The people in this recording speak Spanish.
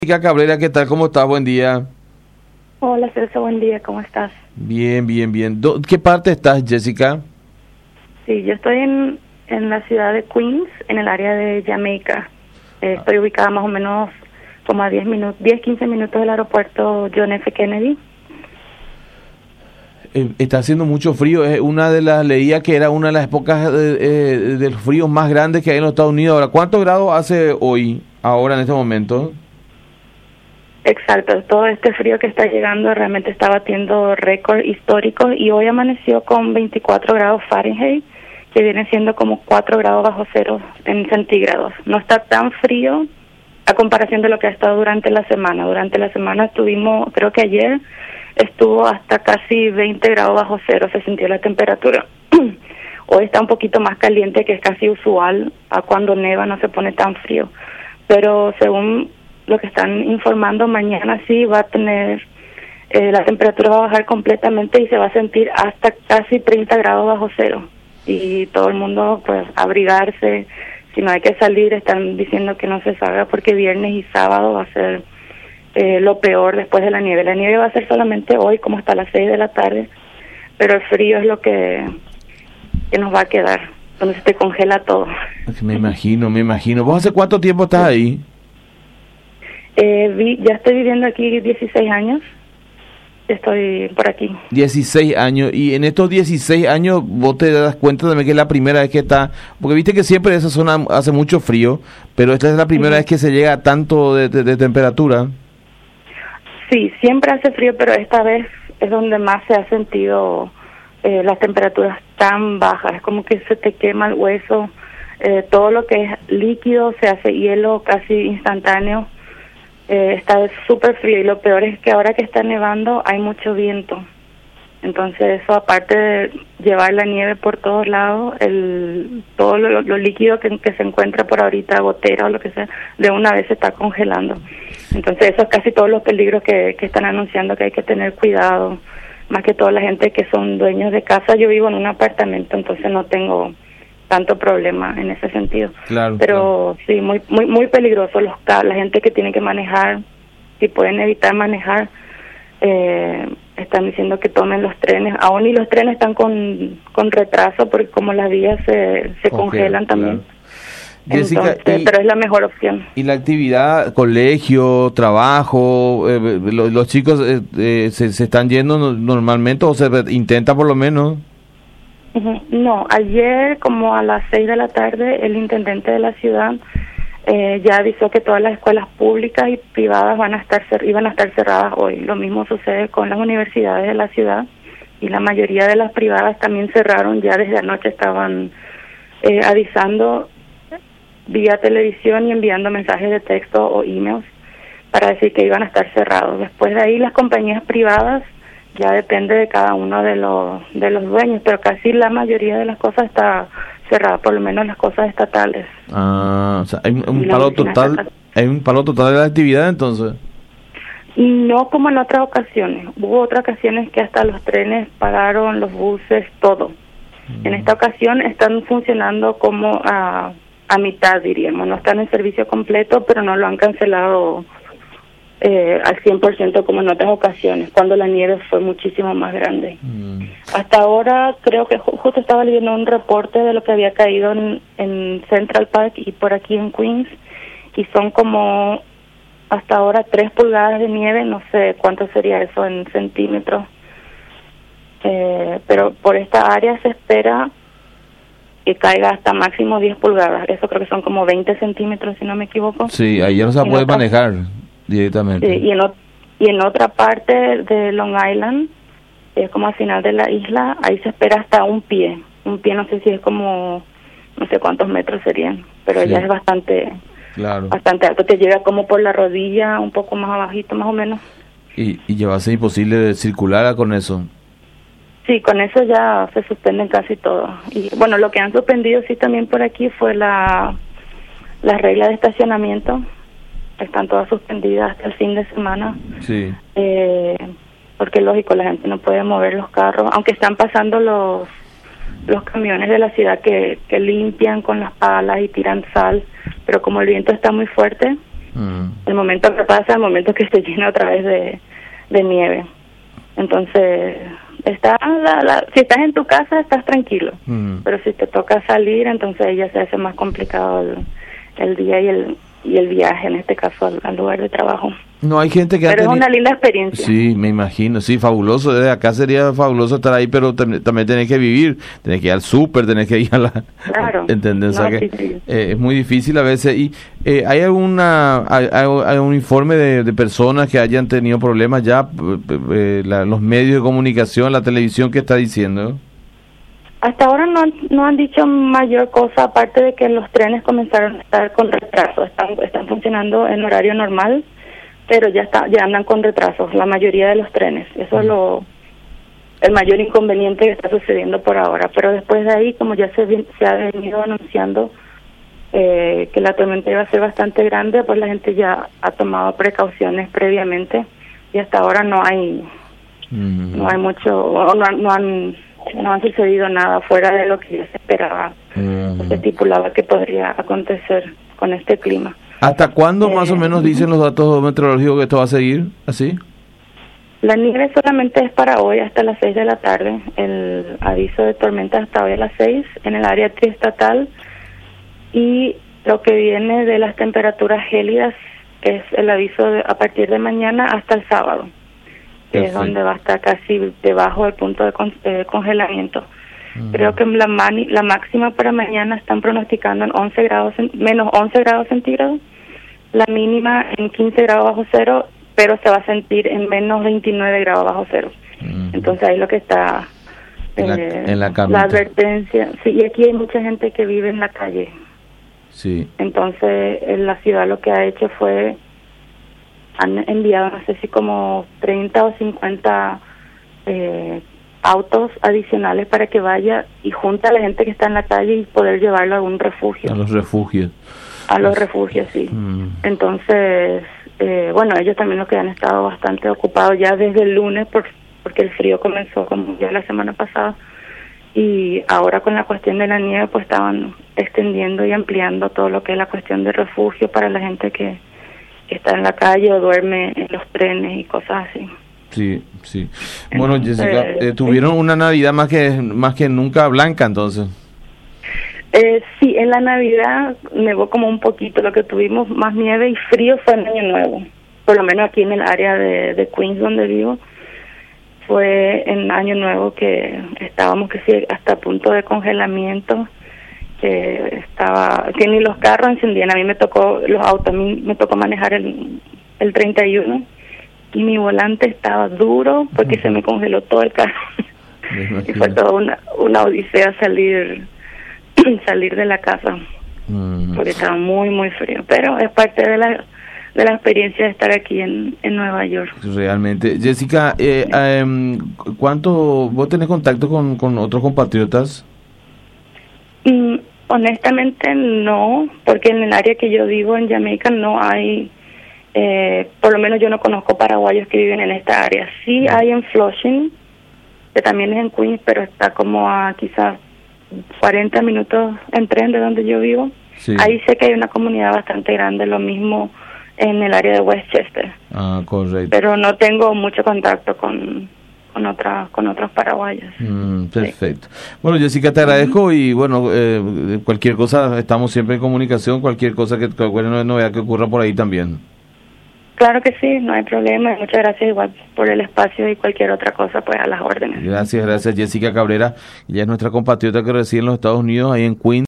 Jessica Cabrera, ¿qué tal? ¿Cómo estás? Buen día. Hola Celso, buen día, ¿cómo estás? Bien, bien, bien. ¿Qué parte estás, Jessica? Sí, yo estoy en la ciudad de Queens, en el área de Jamaica. Estoy ubicada más o menos como a 15 minutos del aeropuerto John F. Kennedy. Está haciendo mucho frío. Leía que era una de las épocas de los fríos más grandes que hay en los Estados Unidos. Ahora, ¿cuántos grados hace hoy, ahora en este momento? Exacto, todo este frío que está llegando realmente está batiendo récord histórico y hoy amaneció con 24 grados Fahrenheit, que viene siendo como 4 grados bajo cero en centígrados. No está tan frío a comparación de lo que ha estado durante la semana. Durante la semana estuvimos, creo que ayer estuvo hasta casi 20 grados bajo cero, se sintió la temperatura. Hoy está un poquito más caliente, que es casi usual, a cuando neva no se pone tan frío. Pero según lo que están informando, mañana sí va a tener, la temperatura va a bajar completamente y se va a sentir hasta casi 30 grados bajo cero. Y todo el mundo, pues, abrigarse. Si no hay que salir, están diciendo que no se salga porque viernes y sábado va a ser lo peor después de la nieve. La nieve va a ser solamente hoy, como hasta las 6 de la tarde, pero el frío es lo que nos va a quedar, donde se te congela todo. Me imagino. ¿Vos hace cuánto tiempo estás ahí? Ya estoy viviendo aquí 16 años. Estoy por aquí. 16 años. Y en estos 16 años, ¿vos te das cuenta también que es la primera vez que está? Porque viste que siempre en esa zona hace mucho frío, pero esta es la primera vez que se llega a tanto de temperatura. Sí, siempre hace frío, pero esta vez es donde más se ha sentido las temperaturas tan bajas. Es como que se te quema el hueso. Todo lo que es líquido se hace hielo casi instantáneo. Está súper frío y lo peor es que ahora que está nevando hay mucho viento. Entonces eso, aparte de llevar la nieve por todos lados, todo lo líquido que se encuentra por ahorita, gotera o lo que sea, de una vez se está congelando. Entonces eso es casi todos los peligros que están anunciando, que hay que tener cuidado. Más que toda la gente que son dueños de casa. Yo vivo en un apartamento, entonces no tengo tanto problema en ese sentido. Claro. Pero sí, muy peligroso la gente que tiene que manejar, si pueden evitar manejar, están diciendo que tomen los trenes. Aún y los trenes están con retraso porque como las vías se congelan también. Claro. Jessica, pero es la mejor opción. ¿Y la actividad, colegio, trabajo, los chicos se están yendo normalmente o se intenta por lo menos? No, ayer como a las 6 de la tarde el intendente de la ciudad ya avisó que todas las escuelas públicas y privadas iban a estar cerradas hoy. Lo mismo sucede con las universidades de la ciudad y la mayoría de las privadas también cerraron. Ya desde anoche estaban avisando vía televisión y enviando mensajes de texto o emails para decir que iban a estar cerrados. Después de ahí las compañías privadas ya depende de cada uno de los dueños, pero casi la mayoría de las cosas está cerrada, por lo menos las cosas estatales. O sea, hay un paro total de la actividad entonces. No como en otras ocasiones. Hubo otras ocasiones que hasta los trenes pararon, los buses, todo. En esta ocasión están funcionando como a mitad, diríamos. No están en servicio completo, pero no lo han cancelado al 100% como en otras ocasiones, cuando la nieve fue muchísimo más grande. Hasta ahora creo que justo estaba leyendo un reporte de lo que había caído en Central Park y por aquí en Queens, y son como hasta ahora 3 pulgadas de nieve, no sé cuánto sería eso en centímetros, pero por esta área se espera que caiga hasta máximo 10 pulgadas, eso creo que son como 20 centímetros si no me equivoco. Sí, ahí ya no se puede manejar directamente. Sí, y en otra parte de Long Island, es como al final de la isla, ahí se espera hasta un pie no sé si es como, no sé cuántos metros serían, pero ya es bastante alto, te llega como por la rodilla, un poco más abajito más o menos. Y ya va a ser imposible circular con eso. Sí, con eso ya se suspenden casi todo. Y bueno, lo que han suspendido sí también por aquí fue las reglas de estacionamiento. Están todas suspendidas hasta el fin de semana. Sí. Porque lógico, la gente no puede mover los carros, aunque están pasando los camiones de la ciudad que limpian con las palas y tiran sal, pero como el viento está muy fuerte, El momento que pasa, el momento que se llena otra vez de nieve. Entonces, si estás en tu casa, estás tranquilo. Pero si te toca salir, entonces ya se hace más complicado el día y el viaje, en este caso al lugar de trabajo. No, hay gente que pero es una linda experiencia. Sí, me imagino, sí, fabuloso. Desde acá sería fabuloso estar ahí, pero también tenés que vivir, tenés que ir al súper, tenés que ir a la... Claro. ¿Entendés? No, o sea que, sí. es muy difícil a veces. ¿Y hay hay un informe de personas que hayan tenido problemas ya? Los medios de comunicación, la televisión, ¿qué está diciendo? Hasta ahora no han dicho mayor cosa, aparte de que los trenes comenzaron a estar con retraso. Están funcionando en horario normal, pero ya andan con retrasos la mayoría de los trenes. Eso es el mayor inconveniente que está sucediendo por ahora. Pero después de ahí, como ya se ha venido anunciando que la tormenta iba a ser bastante grande, pues la gente ya ha tomado precauciones previamente y hasta ahora no hay mucho, no han sucedido nada fuera de lo que ya se esperaba, se estipulaba que podría acontecer con este clima. ¿Hasta cuándo más o menos dicen los datos meteorológicos que esto va a seguir así? La nieve solamente es para hoy hasta las 6 de la tarde. El aviso de tormenta hasta hoy a las 6 en el área triestatal, y lo que viene de las temperaturas gélidas es el aviso a partir de mañana hasta el sábado, que es donde va a estar casi debajo del punto de congelamiento. Creo que la máxima para mañana están pronosticando en menos 11 grados centígrados, la mínima en 15 grados bajo cero, pero se va a sentir en menos 29 grados bajo cero. Entonces ahí lo que está en la advertencia. Sí, y aquí hay mucha gente que vive en la calle. Sí. Entonces en la ciudad lo que ha hecho fue, han enviado no sé si como 30 o 50 autos adicionales para que vaya y junte a la gente que está en la calle y poder llevarlo a algún refugio. A los refugios. A los refugios, sí. Entonces, bueno, ellos también lo que han estado bastante ocupados ya desde el lunes porque el frío comenzó como ya la semana pasada, y ahora con la cuestión de la nieve pues estaban extendiendo y ampliando todo lo que es la cuestión de refugio para la gente que está en la calle o duerme en los trenes y cosas así. Sí, sí. Bueno, Jessica, tuvieron una Navidad más que nunca blanca, entonces. Sí, en la Navidad nevó como un poquito. Lo que tuvimos más nieve y frío fue en Año Nuevo. Por lo menos aquí en el área de Queens, donde vivo, fue en Año Nuevo que estábamos hasta punto de congelamiento, que ni los carros encendían. A mí me tocó manejar el 31. Y mi volante estaba duro porque se me congeló todo el carro. Y fue toda una odisea salir de la casa, porque estaba muy, muy frío. Pero es parte de la experiencia de estar aquí en Nueva York. Realmente. Jessica, ¿cuánto vos tenés contacto con otros compatriotas? Honestamente no, porque en el área que yo vivo, en Jamaica, no hay... por lo menos yo no conozco paraguayos que viven en esta área. Sí hay en Flushing, que también es en Queens, pero está como a quizás 40 minutos en tren de donde yo vivo. Sí. Ahí sé que hay una comunidad bastante grande, lo mismo en el área de Westchester. Ah, correcto. Pero no tengo mucho contacto con otros paraguayos. Perfecto. Sí. Bueno, Jessica, te agradezco y bueno, cualquier cosa, estamos siempre en comunicación, cualquier cosa cualquier novedad que ocurra por ahí también. Claro que sí, no hay problema. Muchas gracias igual por el espacio y cualquier otra cosa, pues a las órdenes. Gracias Jessica Cabrera. Ella es nuestra compatriota que reside en los Estados Unidos, ahí en Queens.